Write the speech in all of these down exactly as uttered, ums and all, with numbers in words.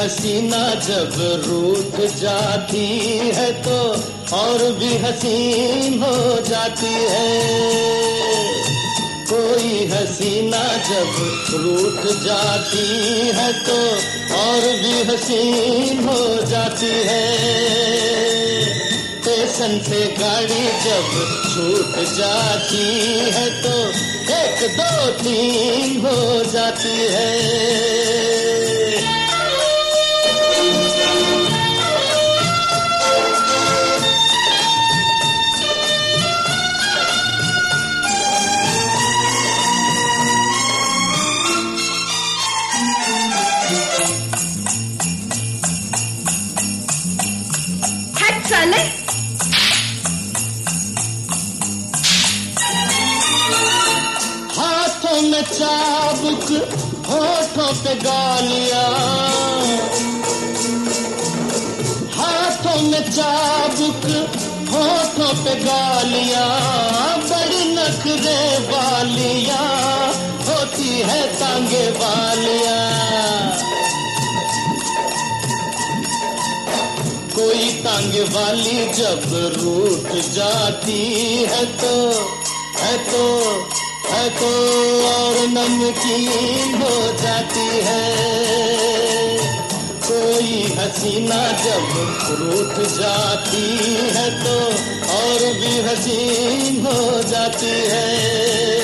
हसीना जब रूठ जाती है तो और भी हसीन हो जाती है। कोई हसीना जब रूठ जाती है तो और भी हसीन हो जाती है। स्टेशन से गाड़ी जब छूट जाती है तो एक दो तीन हो जाती है। साले हाथों में चाबुक होठों पे गालियां, हाथों में चाबुक होठों पे गालियां, बड़ी नखरे वालियां होती है तांगे वालियां। कोई तांगे वाली जब रूठ जाती है तो है तो है तो और नमकीन हो जाती है। कोई हसीना जब रूठ जाती है तो और भी हसीन हो जाती है।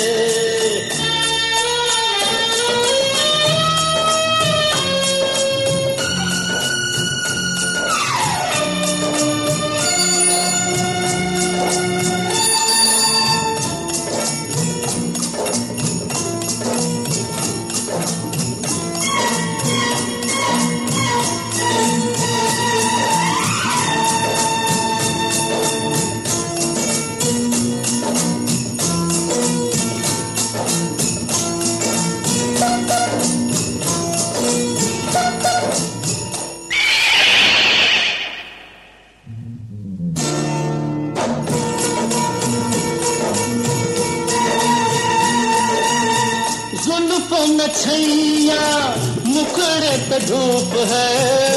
जुल्फों में छैया मुखड़े पे धूप है,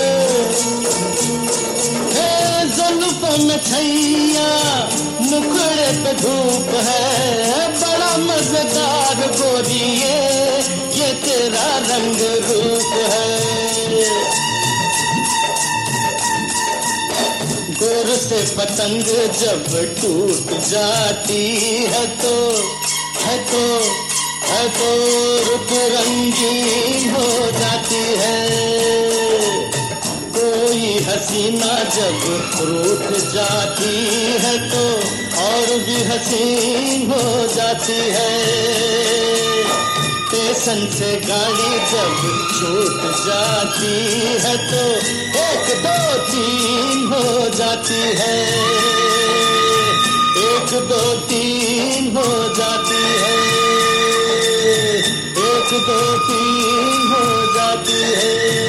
हे जुल्फों में छैया मुखड़े पे धूप है। बड़ा मजेदार गोरिये ये तेरा रंग रूप है। गोर से पतंग जब टूट जाती है तो है तो है तो रुत रंगीन हो जाती है। कोई हसीना जब रूठ जाती है तो और भी हसीन हो जाती है। स्टेशन से गाड़ी जब छूट जाती है तो एक दो तीन हो जाती है। एक दो तीन हो जाती है। एक दो तीन हो जाती है।